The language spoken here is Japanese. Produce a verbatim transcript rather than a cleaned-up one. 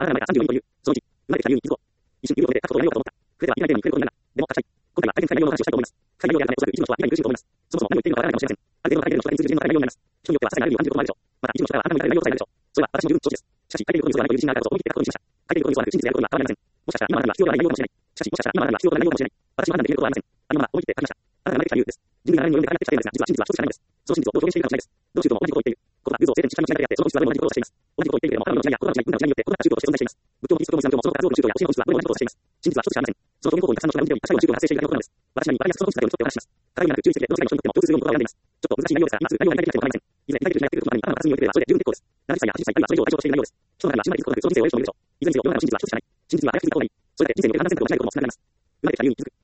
あなたがさんじゅうよにんという、そのうち、生まれてきた理由に気づこう。一瞬指を止めて書くことをやめようかと思った。触れてはいけないテーマに触れることになるな。でも、私、今回は大変深い内容の話をしたいと思います。深い内容であるため、おそらく一部の人は理解に苦しむと思います。そもそも何を言っているのかわからないかもしれません。ある程度の大変の人が通じる人の内容になります。人によってはさすがにある理由を感じることもあるでしょう。また、一部の人はあなたの言いたい内容を伝えるでしょう。それは私も十分承知です。しかし、書いていることに嘘がないという自信があるからこそ思い切って書くことにしました。書いていることに嘘がなく真実であることには変わりありません。もしかしたら今あなたには必要ではない内容かもしれない。しかし、もしかしたら今あなたには必要ではない内容かもしれない。私はあなたにできることはありません。あのまま思い切って書きました。あなたが生まれてきた理由です。人類が何を読んでからなってきたテーマですが、実は真実は一つしかないのです。その真実をどう表現しているかもしれないです。どの宗教も同じことを言っている。言葉、偶像、聖典、実感の違いだけあって、その本質はどれも同じことをしています。同じことを言っているけれども、他のの違いや言葉の違い、文化の違いによって異なった宗教として存在しています。仏教もキリスト教もイスラム教もその他多数の宗教や教えの本質はどれも同じことをしています。真実は一つしかありません。その表現方法にたくさんの人が見ており、最後の宗教が発生しているだけのことなのです。私なりにわかりやすくその真実だけを一つでお話しします。語りなく注意するでどの世界の人にとっても共通するように言葉を選んでいます。ちょっと難しい内容ですが、今すぐ内容が理解できなくても構いません。いずれ理解できる人がやってくることなのに、あなたが数によってくればそれで十分結構です。ななじゅっさいやはちじゅっさいあるいはそれ以上を対象としている内容です。人の中には死ぬまで気づくことなくその人生を終える人もいるでしょう。いずれにせよ世の中の真実は一つしかない。真実には早く気づいた方がいい。それで人生におけるななせんプロ間違いなこともつながります。生まれてきた理由に気づく。